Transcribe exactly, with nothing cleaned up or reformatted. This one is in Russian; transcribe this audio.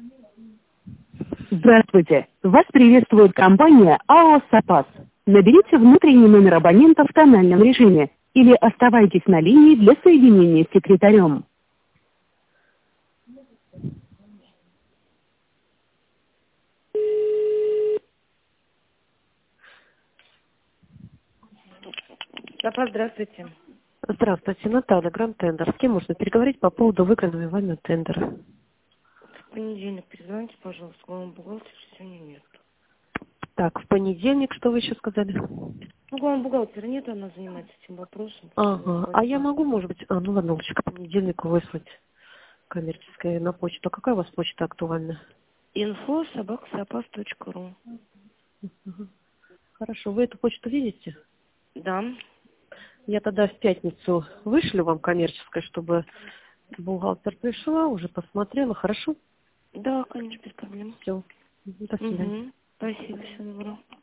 Здравствуйте! Вас приветствует компания АО «Сапас». Наберите внутренний номер абонента в тональном режиме или оставайтесь на линии для соединения с секретарем. Сапас, здравствуйте. Здравствуйте, Наталья, Гранд Тендер. С кем можно переговорить по поводу выигранного вами тендера? В понедельник перезвоните, пожалуйста, главному бухгалтеру сегодня нет. Так, в понедельник, что вы еще сказали? Ну, главного бухгалтера нет, она занимается этим вопросом. Ага, а я могу, может быть, а, ну ладно, лучше к понедельнику выслать коммерческое на почту. А какая у вас почта актуальна? Инфо собака сапас точка ру. Угу. Хорошо, вы эту почту видите? Да. Я тогда в пятницу вышлю вам коммерческое, чтобы бухгалтер пришла, уже посмотрела, хорошо? Да, конечно, без проблем. Все, до свидания. Угу. Спасибо, всего доброго.